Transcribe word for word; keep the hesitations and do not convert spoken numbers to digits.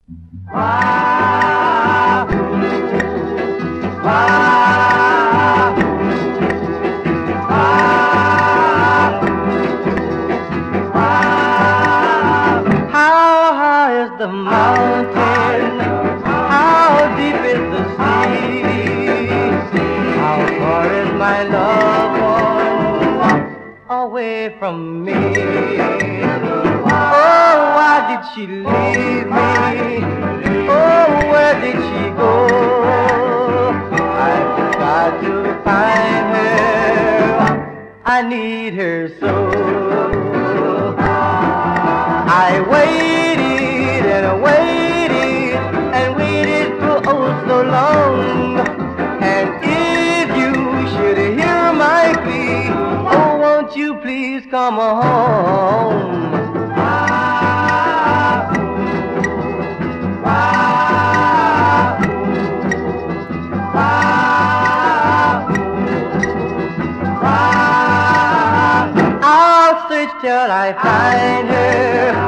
Wah, wah, wah, wah. How high is the mountain? How deep is the sea? How far is my loved one away from me? Oh, why did she leave me? Oh, where did she go? I've got to find her. I need her so. I waited and waited and waited for oh so long. And if you should hear my plea, oh, won't you please come home? I'll search till I find her.